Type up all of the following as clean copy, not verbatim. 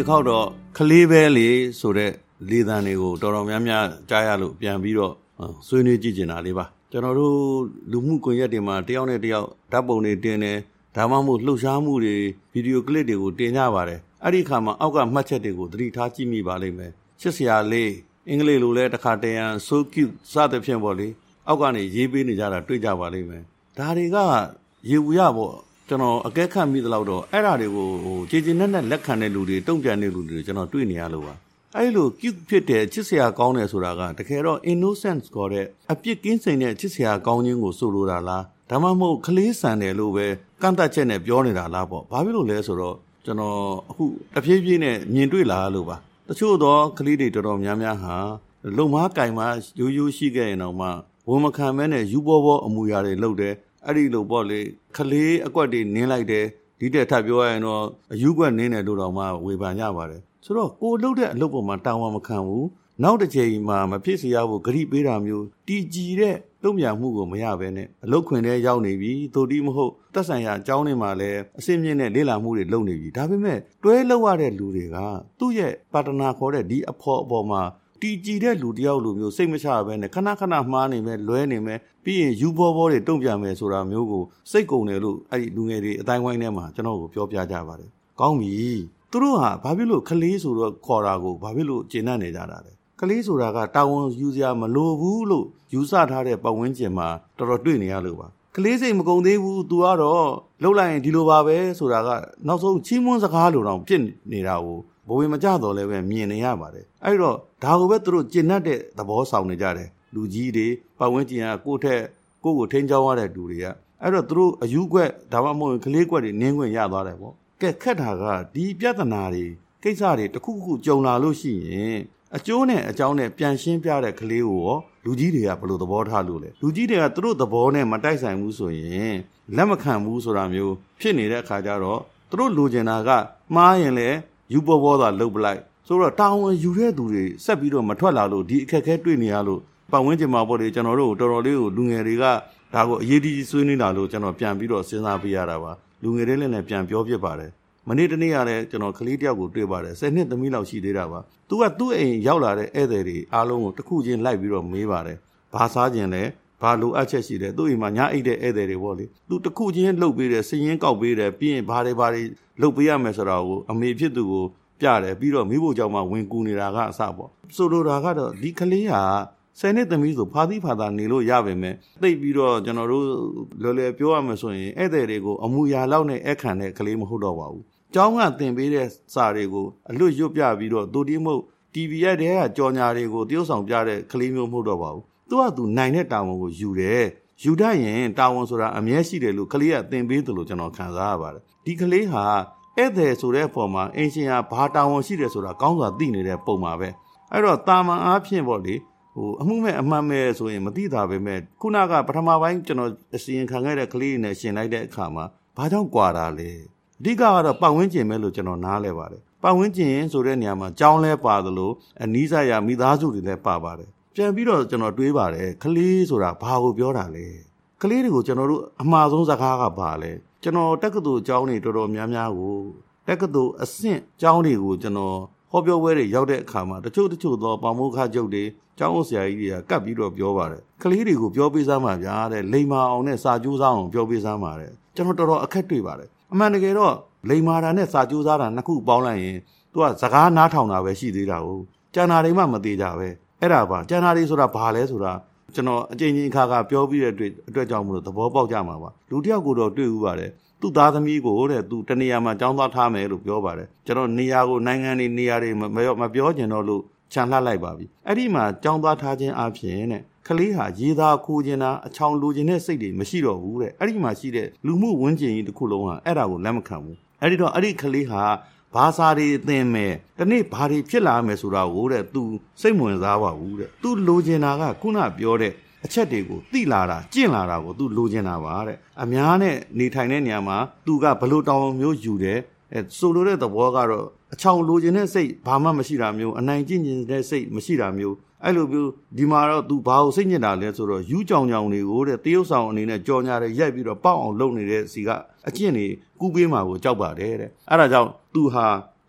တစ်ခေါက်တော့ကလေးပဲလေဆိုတဲ့လေသံတွေကိုတော်တော်များများကြားရလို့ပြန်ပြီးတော့ဆွေးနွေးကြည့်ကျင်တာလေးပါကျွန်တော်တို့လူမှုကွန်ရက်တွေမှာတယောက်နဲ့တယောက်ဓာတ်ပုံတွေတင်တယ်ဒါမှမဟုတ်လှုပ်ရှားမှုတွေဗီဒီယိုကလစ်တွေကိုတင်ကြပါတယ်အဲ့ဒီခါမှာအောက်ကမှတ်ချက်တွေကိုသတိထားကြည့်မိပါလိမ့်မယ်ချစ်စရာလေးအင်္ဂလိပ်လိုလဲတစ်ခါတရံ so cute စသဖြင့်ပေါ့လေအောက်ကနေရေးပေးနေကြတာတွေ့ကြပါလိမ့်မယ်ဒါတွေကရေဝူရပေါ့ကျွန်တော်အကဲခတ်မိသလောက်တော့အဲ့ဓာတွေကိုကြည်ကြည်နက်နက်လက်ခံတဲ့လူတွေတုံ့ပြန်တဲ့လူတွေကျွန်တော်တွေ့နေရလို့ပါအဲ့လို cute ဖြစ်တဲ့ချစ်စရာကောင်းတယ်ဆိုတာကတကယ်တော့ innocence ခေါ်တဲ့အပြစ်ကင်းစိမ်တဲ့ချစ်စရာကောင်းခြင်းကိုဆိုလိုတာလားဒါမှမဟုတ်ကလေးဆန်တယ်လို့ပဲကန့်တတ်ချက်နဲ့ပြောနေတာလားပေါ့ဘာဖြစ်လို့လဲဆိုတော့ကျွန်တော်အခုတဖြည်းဖြည်းနဲ့မြင်တွေ့လာလို့ပါတချို့တော့ကလေးတွေတော်တော်များများဟာလုံမားကင်မာရိုးရိုးရှိခဲ့ရင်တော့မှဝန်မခံမဲနဲ့ယူဘောဘောအမူအရာတွေလုပ်တယ်အဲ့ဒီလိုပေါ့လေကလေးအကွက်တွေနင်းလိုက်တယ်ဒီတက်ထပ်ပြောရရင်တော့အယူကွက်နင်းတယ်လို့တော့မှဝေဖန်ကြပါတယ်ဆိုတော့ကိုလှုပ်တဲ့အလုပ်ပေါ်မှာတာဝန်မခံဘူးနောက်တစ်ချိန်မှာမဖြစ်စေရဖို့ဂရိပေးတာမျိုးတီကြည်တဲ့တုံ့ပြန်မှုကိုမရဘဲနဲ့အလုတ်ခွင်ထဲရောက်နေပြီသို့တိမဟုတ်သက်ဆိုင်ရာအကြောင်းတွေမှာလည်းအစင်းမြင့်တဲ့လေ့လာမှုတွေလုပ်နေပြီဒါပေမဲ့တွဲလောက်ရတဲ့လူတွေကသူ့ရဲ့ပါတနာခေါ်တဲ့ဒီအဖော်အပေါ်မှာတီကြည်တဲ့လူတယောက်လိုမျိုးစိတ်မချဘဲနဲ့ခဏခဏမှားနေမယ်လွဲနေမယ်ပြီးရင်ယူဘောဘောတွေတုံ့ပြန်မယ်ဆိုတာမျိုးကိုစိတ်ကုန်တယ်လို့အဲ့ဒီလူငယ်တွေအတိုင်းဝိုင်းထဲမှာကျွန်တော်ကိုပြောပြကြပါတယ်ကောင်းပြီသူတို့ဟာဘာဖြစ်လို့ကလေးဆိုတော့ခေါ်တာကိုဘာဖြစ်လို့ကျဉ်းနေကြတာလဲကလေးဆိုတာကတာဝန်ယူစရာမလိုဘူးလို့ယူဆထားတဲ့ပတ်ဝန်းကျင်မှာတော်တော်တွေ့နေရလို့ပါကလေးစိတ်မကုန်သေးဘူး तू ကတော့လှုပ်လိုက်ရင်ဒီလိုပါပဲဆိုတာကနောက်ဆုံးချီးမွမ်းစကားလိုတောင်ဖြစ်နေတာကိုဘဝင်မကြတော့လည်းပဲမြင်နေရပါတယ်အဲ့တော့ဒါကိုပဲသူတို့ကျင့်တတ်တဲ့သဘောဆောင်နေကြတယ်လူကြီးတွေပတ်ဝန်းကျင်ကကိုထိန်းချောင်းရတဲ့လူတွေကအဲ့တော့သူတို့အယူကွက်ဒါမှမဟုတ်ကလေးကွက်တွေနင်းခွင့်ရသွားတယ်ပေါ့ကဲခက်တာကဒီပြဿနာတွေကိစ္စတွေတစ်ခုခုကြုံလာလို့ရှိရင်အကျိုးနဲ့အကြောင်းနဲ့ပြန်ရှင်းပြတဲ့ကလေးကိုရောလူကြီးတွေကဘယ်လိုသဘောထားလို့လဲလူကြီးတွေကသူတို့သဘောနဲ့မတိုက်ဆိုင်ဘူးဆိုရင်လက်မခံဘူးဆိုတာမျိုးဖြစ်နေတဲ့အခါကျတော့သူတို့လိုချင်တာကမှားရင်လည်းယူပေါ်ပေါ်သာလှုပ်ပလိုက်ဆိုတော့တာဝန်ယူတဲ့သူတွေဆက်ပြီးတော့မထွက်လာလို့ဒီအခက်အခဲတွေ့နေရလို့ပတ်ဝန်းကျင်မှာပေါ့လေကျွန်တော်တို့တော်တော်လေးကိုလူငယ်တွေကဒါကိုအရေးကြီးဆွေးနွေးလာလို့ကျွန်တော်ပြန်ပြီးတော့စဉ်းစားပေးရတာပါလူငယ်တွေလည်းပြန်ပြောဖြစ်ပါတယ်မနေ့တနေ့ကလည်းကျွန်တော်ကလေးတယောက်ကိုတွေ့ပါတယ်10နှစ်သမီးလောက်ရှိသေးတာပါသူကသူ့အိမ်ရောက်လာတဲ့ဧည့်သည်တွေအားလုံးကိုတစ်ခုချင်းလိုက်ပြီးတော့မေးပါတယ်ဘာစားခြင်းလဲဘာလိုအပ်ချက်ရှိတယ်သူ့အိမ်မှာညအိတ်တဲ့ဧည့်သည်တွေပေါ့လေသူတစ်ခုချင်းလှုပ်ပေးတယ်စည်ရင်းကောက်ပေးတယ်ပြီးရင်ဘာတွေလှုပ်ပေးရမယ်ဆိုတာကိုအမေဖြစ်သူကိုပြတယ်ပြီးတော့မိဖို့ကြောင့်မှဝင်ကူနေတာကအစပေါ့ဆိုလိုတာကတော့ဒီကလေးဟာ10နှစ်သမီးဆိုဖာသီးဖာသာနေလို့ရပါမယ်သိပြီးတော့ကျွန်တော်တို့လွယ်ပြောရမယ်ဆိုရင်ဧည့်သည်တွေကိုအမူအရာလောက်နဲ့အခန့်တဲ့ကလေးမဟုတ်တော့ပါဘူးကျောင်းကသင်ပေးတဲ့စာတွေကိုအလွတ်ရွတ်ပြပြီးတော့တိုတီမဟုတ် TV ရဲ့တဲကကြော်ညာတွေကိုတရုပ်ဆောင်ပြတဲ့ကလေးမျိုးမဟုတ်တော့ပါဘူးသူကသူနိုင်တဲ့တာဝန်ကိုယူတယ်ယူတတ်ရင်တာဝန်ဆိုတာအမြဲရှိတယ်လို့ကလေးကသင်ပေးတယ်လို့ကျွန်တော်ခံစားရပါတယ်ဒီကလေးဟာဧည့်သည်ဆိုတဲ့ပုံမှာအင်ရှင်ဟာဘာတာဝန်ရှိတယ်ဆိုတာကောင်းစွာသိနေတဲ့ပုံမှာပဲအဲ့တော့တာမန်အားဖြင့်ပေါ့လေအမှုမဲ့အမှန်မဲ့ဆိုရင်မသိတာပဲမဲ့ခုနကပထမပိုင်းကျွန်တော်အစီရင်ခံခဲ့တဲ့ကလေးနဲ့ရှင်လိုက်တဲ့အခါမှာဘာကြောင့်ကွာတာလဲအဓိကကတော့ပတ်ဝန်းကျင်ပဲလို့ကျွန်တော်နားလဲပါတယ်ပတ်ဝန်းကျင်ဆိုတဲ့နေရာမှာကြောင်းလဲပါသလိုအနီးစပ်ရာမိသားစုတွေလည်းပါပါတယ်ပြန်ပြီးတော့ကျွန်တော်တွေးပါတယ်ကလေးဆိုတာဘာကိုပြောတာလဲကလေးတွေကိုကျွန်တော်တို့အမှားဆုံးစကားကပါလဲကျွန်တော်တက္ကသိုလ်ကျောင်းတွေတော်တော်များများကိုတက္ကသိုလ်အဆင့်ကျောင်းတွေကိုကျွန်တော်ဟောပြောပွဲတွေရောက်တဲ့အခါမှာတချို့သောပါမိုးခချုပ်တွေကျောင်းဆရာကြီးတွေကကပ်ပြီးတော့ပြောပါတယ်ကလေးတွေကိုပြောပေးစမ်းပါဗျာတဲ့လိမ္မာအောင်နဲ့စာကြိုးစားအောင်ပြောပေးစမ်းပါတဲ့ကျွန်တော်တော်တော်အခက်တွေ့ပါတယ်အမှန်တကယ်တော့လိမ္မာတာနဲ့စာကြိုးစားတာနှစ်ခုပေါင်းလိုက်ရင်သူကစကားနားထောင်တာပဲရှိသေးတာကိုကျန်တာတွေမှမသေးကြပဲအဲ့ဒါပါကျန်တာတွေဆိုတာဘာလဲဆိုတာကျွန်တော်အချိန်ချင်းအခါခါပြောပြီးတဲ့အတွက်ကြောင့်မလို့သဘောပေါက်ကြမှာပါလူတစ်ယောက်ကိုတော့တွေ့ဦးပါတယ်သူ့သားသမီးကိုတဲ့သူတနေရာမှာကျောင်းသားထားမယ်လို့ပြောပါတယ်ကျွန်တော်နေရာကိုနိုင်ငံတွေနေရာတွေမပြောကျင်တော့လို့ခြံလှလိုက်ပါပြီအဲ့ဒီမှာကျောင်းသားထားခြင်းအပြင်တဲ့ကလေးဟာရေးသားခိုးခြင်းတာအချောင်လိုခြင်းတဲ့စိတ်တွေမရှိတော့ဘူးတဲ့အဲ့ဒီမှာရှိတဲ့လူမှုဝန်းကျင်ကြီးတစ်ခုလုံးဟာအဲ့ဒါကိုလက်မခံဘူးအဲ့ဒီတော့အဲ့ဒီကလေးဟာဘာသာတွေသင်မယ်ဒီနေ့ဘာတွေဖြစ်လာမယ်ဆိုတာကိုတဲ့သူစိတ်ဝင်စားပါဘူးတဲ့သူလိုချင်တာကခုနပြောတဲ့အချက်တွေကိုသိလာတာကျင့်လာတာကိုသူလိုချင်တာပါတဲ့အများနဲ့နေထိုင်တဲ့နေရာမှာသူကဘလို့တောင်းမျိုးယူတယ်ဆိုလိုတဲ့သဘောကတော့အချောင်လိုချင်တဲ့စိတ်ဘာမှမရှိတာမျိုးအနိုင်ကျင့်တဲ့စိတ်မရှိတာမျိုးအဲ့လိုမျိုးဒီမှာတော့သူဘာကိုစိတ်ညစ်တာလဲဆိုတော့ယူကြောင်ကြောင်တွေကိုတဲ့တရုပ်ဆောင်အနေနဲ့ကြော်ညာတွေရိုက်ပြီးတော့ပေါက်အောင်လုပ်နေတဲ့စီကအကျင့်တွေကူးပေးမှာကိုကြောက်ပါတယ်တဲ့အဲ့ဒါကြောင့်သူဟာက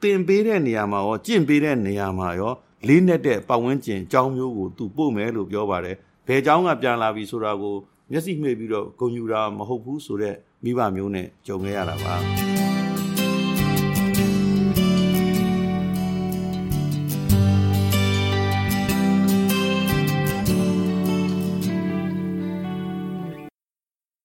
တင်ပေးတဲ့နေရာမှာရောကျင့်ပေးတဲ့နေရာမှာရောလေးနဲ့တဲ့ပတ်ဝန်းကျင်အကြောင်းမျိုးကိုသူပို့မယ်လို့ပြောပါတယ်ဘယ်အကြောင်းကပြန်လာပြီဆိုတာကိုမျက်စိမှိတ်ပြီးတော့ဂုဏ်ယူတာမဟုတ်ဘူးဆိုတဲ့မိဘမျိုးနဲ့ကြုံခဲ့ရတာပါ